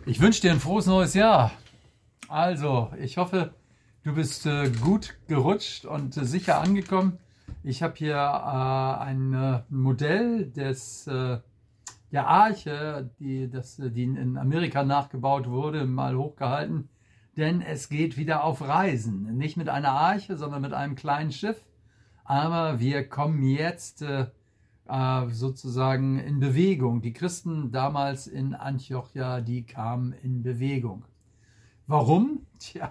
Ich wünsche dir ein frohes neues Jahr. Also, ich hoffe, du bist gut gerutscht und sicher angekommen. Ich habe hier ein Modell der Arche, die in Amerika nachgebaut wurde, mal hochgehalten. Denn es geht wieder auf Reisen. Nicht mit einer Arche, sondern mit einem kleinen Schiff. Aber wir kommen jetzt sozusagen in Bewegung. Die Christen damals in Antiochia, die kamen in Bewegung. Warum? Tja,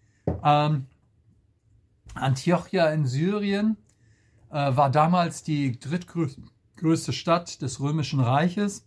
Antiochia in Syrien war damals die drittgrößte Stadt des Römischen Reiches.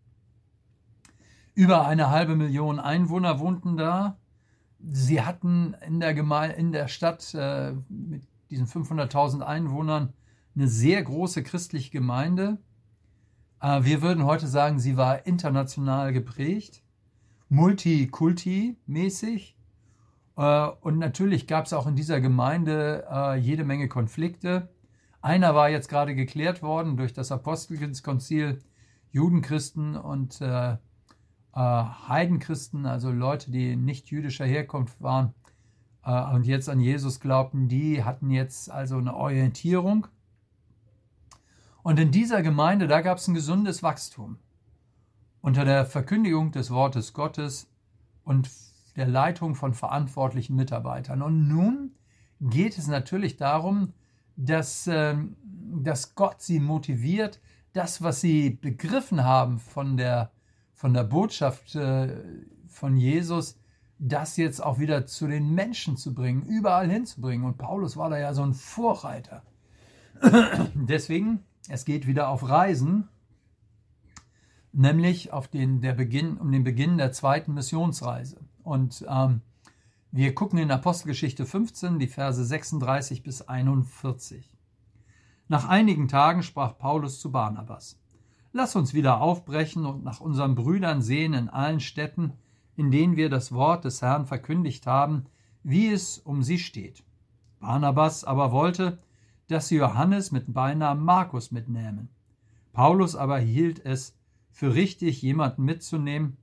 Über 500.000 Einwohner wohnten da. Sie hatten in der Stadt mit diesen 500.000 Einwohnern eine sehr große christliche Gemeinde. Wir würden heute sagen, sie war international geprägt, multikulti-mäßig. Und natürlich gab es auch in dieser Gemeinde jede Menge Konflikte. Einer war jetzt gerade geklärt worden durch das Apostelkonzil. Judenchristen und Heidenchristen, also Leute, die nicht jüdischer Herkunft waren und jetzt an Jesus glaubten, die hatten jetzt also eine Orientierung. Und in dieser Gemeinde, da gab es ein gesundes Wachstum unter der Verkündigung des Wortes Gottes und der Leitung von verantwortlichen Mitarbeitern. Und nun geht es natürlich darum, dass Gott sie motiviert, das, was sie begriffen haben von der Botschaft von Jesus, das jetzt auch wieder zu den Menschen zu bringen, überall hinzubringen. Und Paulus war da ja so ein Vorreiter. Deswegen, es geht wieder auf Reisen, nämlich um den Beginn der zweiten Missionsreise. Und wir gucken in Apostelgeschichte 15, die Verse 36 bis 41. Nach einigen Tagen sprach Paulus zu Barnabas: Lass uns wieder aufbrechen und nach unseren Brüdern sehen in allen Städten, in denen wir das Wort des Herrn verkündigt haben, wie es um sie steht. Barnabas aber wollte, dass sie Johannes mit Beinamen Markus mitnähmen. Paulus aber hielt es nicht für richtig, jemanden mitzunehmen,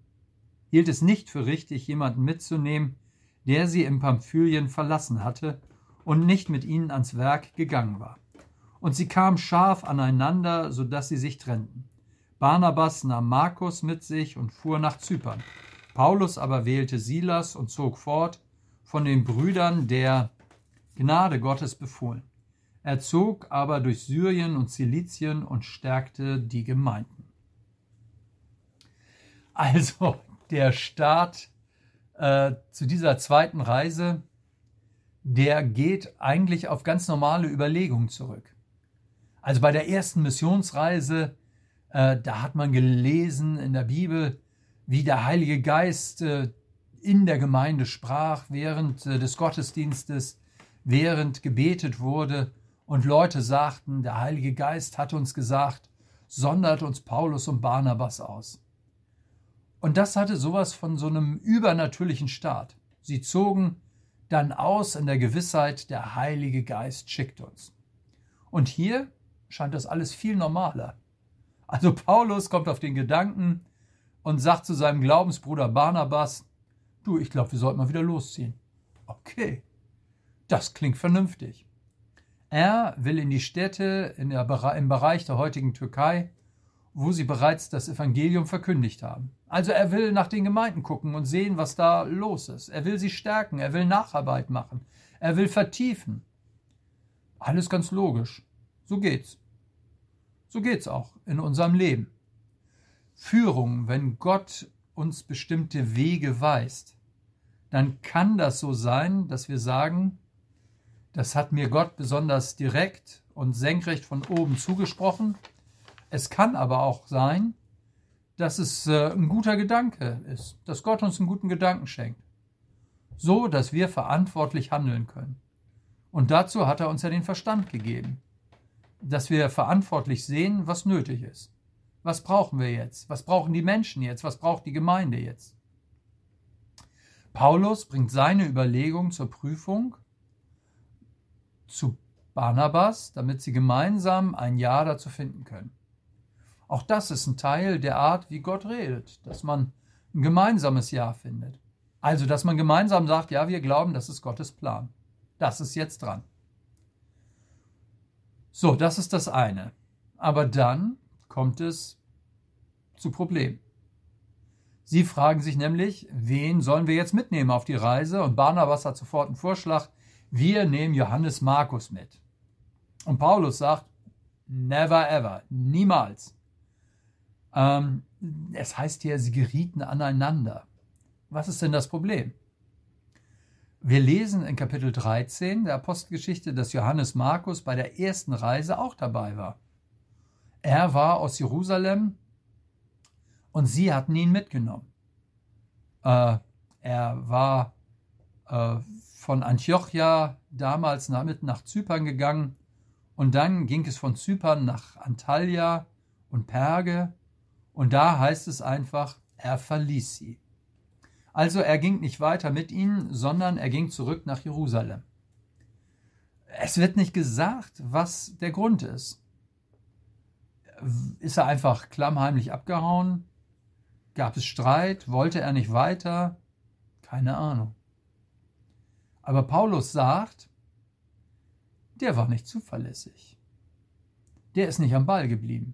der sie in Pamphylien verlassen hatte und nicht mit ihnen ans Werk gegangen war. Und sie kamen scharf aneinander, so dass sie sich trennten. Barnabas nahm Markus mit sich und fuhr nach Zypern. Paulus aber wählte Silas und zog fort, von den Brüdern der Gnade Gottes befohlen. Er zog aber durch Syrien und Zilizien und stärkte die Gemeinden. Also der Start zu dieser zweiten Reise, der geht eigentlich auf ganz normale Überlegungen zurück. Also bei der ersten Missionsreise, da hat man gelesen in der Bibel, wie der Heilige Geist in der Gemeinde sprach, während des Gottesdienstes, während gebetet wurde und Leute sagten, der Heilige Geist hat uns gesagt, sondert uns Paulus und Barnabas aus. Und das hatte sowas von so einem übernatürlichen Start. Sie zogen dann aus in der Gewissheit, der Heilige Geist schickt uns. Und hier scheint das alles viel normaler. Also Paulus kommt auf den Gedanken und sagt zu seinem Glaubensbruder Barnabas: Du, ich glaube, wir sollten mal wieder losziehen. Okay, das klingt vernünftig. Er will in die Städte im Bereich der heutigen Türkei, wo sie bereits das Evangelium verkündigt haben. Also er will nach den Gemeinden gucken und sehen, was da los ist. Er will sie stärken, er will Nacharbeit machen, er will vertiefen. Alles ganz logisch. So geht's. So geht's auch in unserem Leben. Führung, wenn Gott uns bestimmte Wege weist, dann kann das so sein, dass wir sagen, das hat mir Gott besonders direkt und senkrecht von oben zugesprochen. Es kann aber auch sein, dass es ein guter Gedanke ist, dass Gott uns einen guten Gedanken schenkt, so dass wir verantwortlich handeln können. Und dazu hat er uns ja den Verstand gegeben, dass wir verantwortlich sehen, was nötig ist. Was brauchen wir jetzt? Was brauchen die Menschen jetzt? Was braucht die Gemeinde jetzt? Paulus bringt seine Überlegung zur Prüfung zu Barnabas, damit sie gemeinsam ein Ja dazu finden können. Auch das ist ein Teil der Art, wie Gott redet, dass man ein gemeinsames Ja findet. Also, dass man gemeinsam sagt, ja, wir glauben, das ist Gottes Plan. Das ist jetzt dran. So, das ist das eine. Aber dann kommt es zu Problemen. Sie fragen sich nämlich, wen sollen wir jetzt mitnehmen auf die Reise? Und Barnabas hat sofort einen Vorschlag, wir nehmen Johannes Markus mit. Und Paulus sagt, never ever, niemals. Es heißt hier, sie gerieten aneinander. Was ist denn das Problem? Wir lesen in Kapitel 13 der Apostelgeschichte, dass Johannes Markus bei der ersten Reise auch dabei war. Er war aus Jerusalem und sie hatten ihn mitgenommen. Er war von Antiochia damals mit nach Zypern gegangen und dann ging es von Zypern nach Antalya und Perge und da heißt es einfach, er verließ sie. Also er ging nicht weiter mit ihnen, sondern er ging zurück nach Jerusalem. Es wird nicht gesagt, was der Grund ist. Ist er einfach klammheimlich abgehauen? Gab es Streit? Wollte er nicht weiter? Keine Ahnung. Aber Paulus sagt, der war nicht zuverlässig. Der ist nicht am Ball geblieben.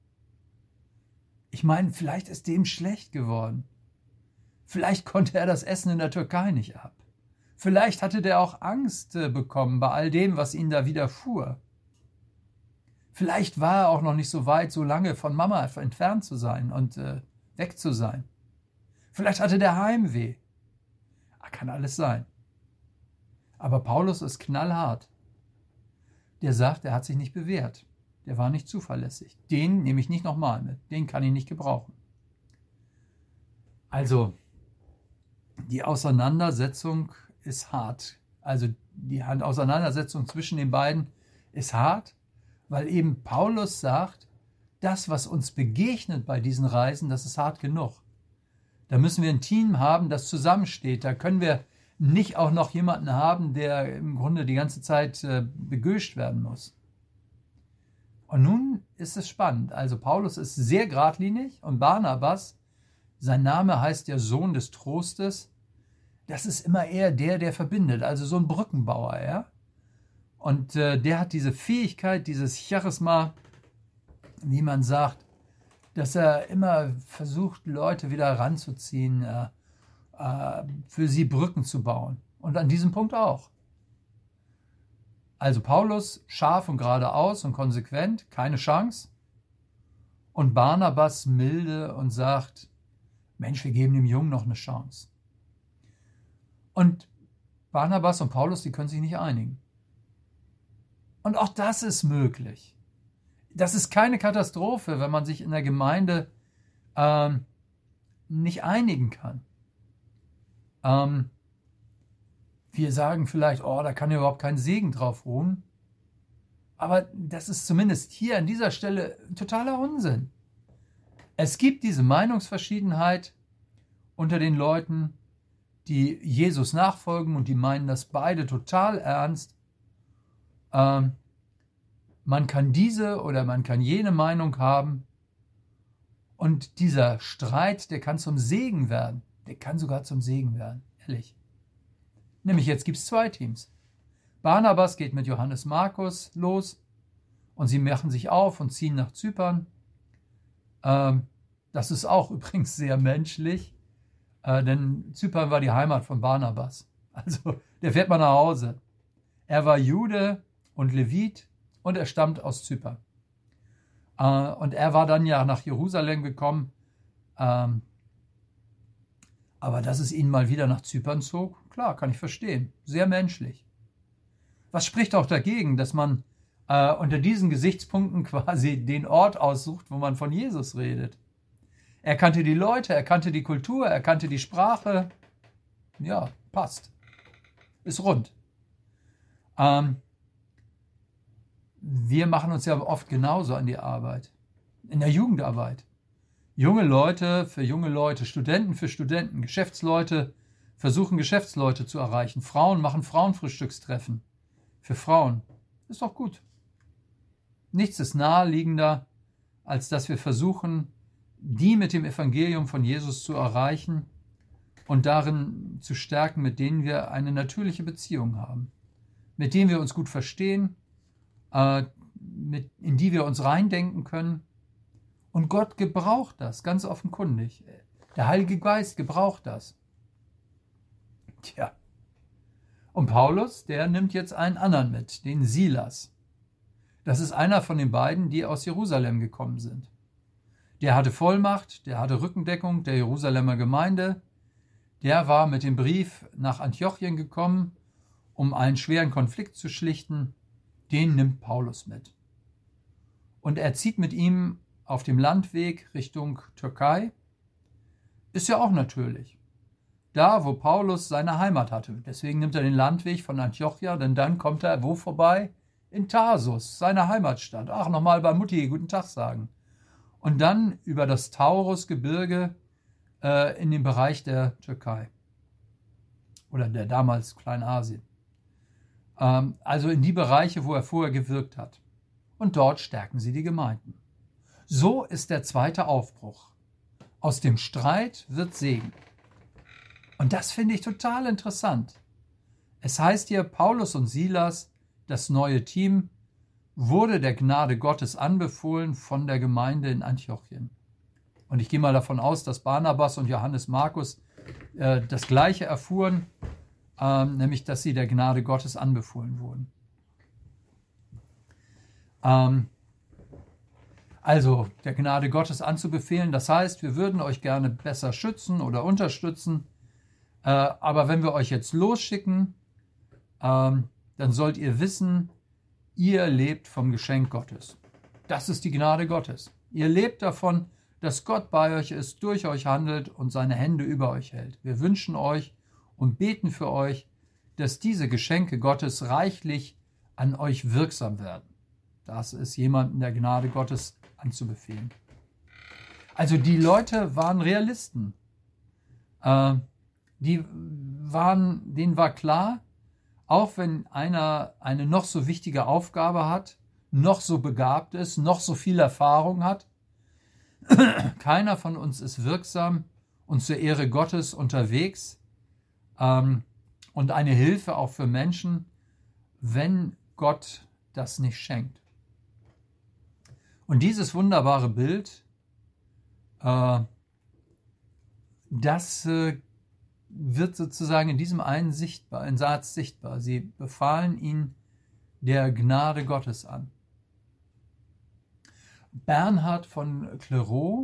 Ich meine, vielleicht ist dem schlecht geworden. Vielleicht konnte er das Essen in der Türkei nicht ab. Vielleicht hatte der auch Angst bekommen bei all dem, was ihm da widerfuhr. Vielleicht war er auch noch nicht so weit, so lange von Mama entfernt zu sein und weg zu sein. Vielleicht hatte der Heimweh. Kann alles sein. Aber Paulus ist knallhart. Der sagt, er hat sich nicht bewährt. Der war nicht zuverlässig. Den nehme ich nicht nochmal mit. Den kann ich nicht gebrauchen. Also, die Auseinandersetzung ist hart. Also, die Auseinandersetzung zwischen den beiden ist hart, weil eben Paulus sagt, das, was uns begegnet bei diesen Reisen, das ist hart genug. Da müssen wir ein Team haben, das zusammensteht. Da können wir nicht auch noch jemanden haben, der im Grunde die ganze Zeit begöscht werden muss. Und nun ist es spannend. Also Paulus ist sehr geradlinig und Barnabas, sein Name heißt ja Sohn des Trostes, das ist immer eher der verbindet, also so ein Brückenbauer, ja. Und der hat diese Fähigkeit, dieses Charisma, wie man sagt, dass er immer versucht, Leute wieder ranzuziehen, für sie Brücken zu bauen. Und an diesem Punkt auch. Also Paulus, scharf und geradeaus und konsequent, keine Chance. Und Barnabas milde und sagt, Mensch, wir geben dem Jungen noch eine Chance. Und Barnabas und Paulus, die können sich nicht einigen. Und auch das ist möglich. Das ist keine Katastrophe, wenn man sich in der Gemeinde nicht einigen kann. Wir sagen vielleicht, da kann ja überhaupt kein Segen drauf ruhen. Aber das ist zumindest hier an dieser Stelle totaler Unsinn. Es gibt diese Meinungsverschiedenheit unter den Leuten, die Jesus nachfolgen und die meinen das beide total ernst. Man kann diese oder man kann jene Meinung haben und dieser Streit, der kann zum Segen werden. Der kann sogar zum Segen werden, ehrlich. Nämlich jetzt gibt es zwei Teams. Barnabas geht mit Johannes Markus los und sie machen sich auf und ziehen nach Zypern. Das ist auch übrigens sehr menschlich, denn Zypern war die Heimat von Barnabas. Also der fährt mal nach Hause. Er war Jude und Levit und er stammt aus Zypern. Und er war dann ja nach Jerusalem gekommen. Aber dass es ihn mal wieder nach Zypern zog, klar, kann ich verstehen. Sehr menschlich. Was spricht auch dagegen, dass man unter diesen Gesichtspunkten quasi den Ort aussucht, wo man von Jesus redet? Er kannte die Leute, er kannte die Kultur, er kannte die Sprache. Ja, passt. Ist rund. Wir machen uns ja oft genauso an die Arbeit. In der Jugendarbeit. Junge Leute für junge Leute, Studenten für Studenten, Geschäftsleute versuchen Geschäftsleute zu erreichen. Frauen machen Frauenfrühstückstreffen für Frauen. Ist doch gut. Nichts ist naheliegender, als dass wir versuchen, die mit dem Evangelium von Jesus zu erreichen und darin zu stärken, mit denen wir eine natürliche Beziehung haben, mit denen wir uns gut verstehen, in die wir uns reindenken können. Und Gott gebraucht das, ganz offenkundig. Der Heilige Geist gebraucht das. Tja. Und Paulus, der nimmt jetzt einen anderen mit, den Silas. Das ist einer von den beiden, die aus Jerusalem gekommen sind. Der hatte Vollmacht, der hatte Rückendeckung der Jerusalemer Gemeinde. Der war mit dem Brief nach Antiochien gekommen, um einen schweren Konflikt zu schlichten. Den nimmt Paulus mit. Und er zieht mit ihm auf dem Landweg Richtung Türkei. Ist ja auch natürlich. Da, wo Paulus seine Heimat hatte. Deswegen nimmt er den Landweg von Antiochia, denn dann kommt er wo vorbei? In Tarsus, seine Heimatstadt. Ach, nochmal bei Mutti guten Tag sagen. Und dann über das Taurusgebirge in den Bereich der Türkei. Oder der damals Kleinasien. Also in die Bereiche, wo er vorher gewirkt hat. Und dort stärken sie die Gemeinden. So ist der zweite Aufbruch. Aus dem Streit wird Segen. Und das finde ich total interessant. Es heißt hier, Paulus und Silas, das neue Team, wurde der Gnade Gottes anbefohlen von der Gemeinde in Antiochien. Und ich gehe mal davon aus, dass Barnabas und Johannes Markus das Gleiche erfuhren, nämlich, dass sie der Gnade Gottes anbefohlen wurden. Also, der Gnade Gottes anzubefehlen, das heißt, wir würden euch gerne besser schützen oder unterstützen, aber wenn wir euch jetzt losschicken, dann sollt ihr wissen, ihr lebt vom Geschenk Gottes. Das ist die Gnade Gottes. Ihr lebt davon, dass Gott bei euch ist, durch euch handelt und seine Hände über euch hält. Wir wünschen euch und beten für euch, dass diese Geschenke Gottes reichlich an euch wirksam werden. Das ist jemandem der Gnade Gottes anzubefehlen. Also die Leute waren Realisten. Denen war klar, auch wenn einer eine noch so wichtige Aufgabe hat, noch so begabt ist, noch so viel Erfahrung hat, keiner von uns ist wirksam und zur Ehre Gottes unterwegs und eine Hilfe auch für Menschen, wenn Gott das nicht schenkt. Und dieses wunderbare Bild, das wird sozusagen in diesem einen Satz sichtbar. Sie befahlen ihn der Gnade Gottes an. Bernhard von Clairvaux,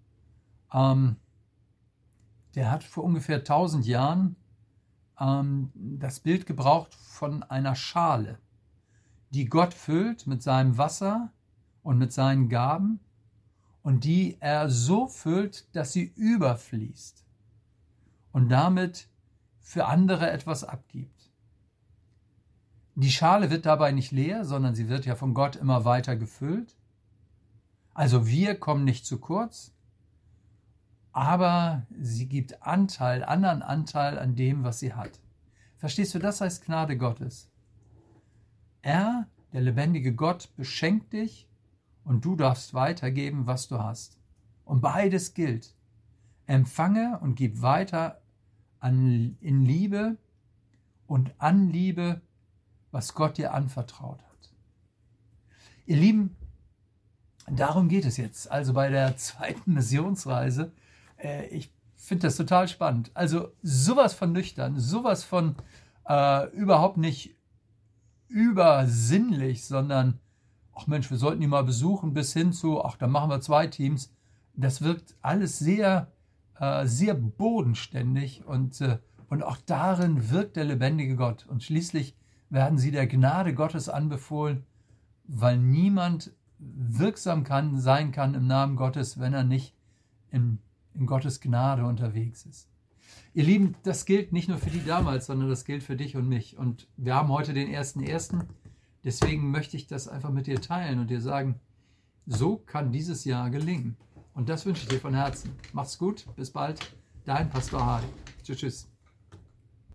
der hat vor ungefähr 1000 Jahren das Bild gebraucht von einer Schale, die Gott füllt mit seinem Wasser und mit seinen Gaben und die er so füllt, dass sie überfließt und damit für andere etwas abgibt. Die Schale wird dabei nicht leer, sondern sie wird ja von Gott immer weiter gefüllt. Also wir kommen nicht zu kurz, aber sie gibt anderen Anteil an dem, was sie hat. Verstehst du, das heißt Gnade Gottes. Er, der lebendige Gott, beschenkt dich und du darfst weitergeben, was du hast. Und beides gilt. Empfange und gib weiter in Liebe und an Liebe, was Gott dir anvertraut hat. Ihr Lieben, darum geht es jetzt, also bei der zweiten Missionsreise. Ich finde das total spannend. Also sowas von nüchtern, sowas von überhaupt nicht übersinnlich, sondern, ach Mensch, wir sollten die mal besuchen, bis hin zu, ach, dann machen wir 2 Teams. Das wirkt alles sehr, sehr bodenständig und auch darin wirkt der lebendige Gott. Und schließlich werden sie der Gnade Gottes anbefohlen, weil niemand wirksam sein kann im Namen Gottes, wenn er nicht in Gottes Gnade unterwegs ist. Ihr Lieben, das gilt nicht nur für die damals, sondern das gilt für dich und mich. Und wir haben heute den 1.1. Deswegen möchte ich das einfach mit dir teilen und dir sagen, so kann dieses Jahr gelingen. Und das wünsche ich dir von Herzen. Mach's gut, bis bald. Dein Pastor Hardy. Tschüss, tschüss.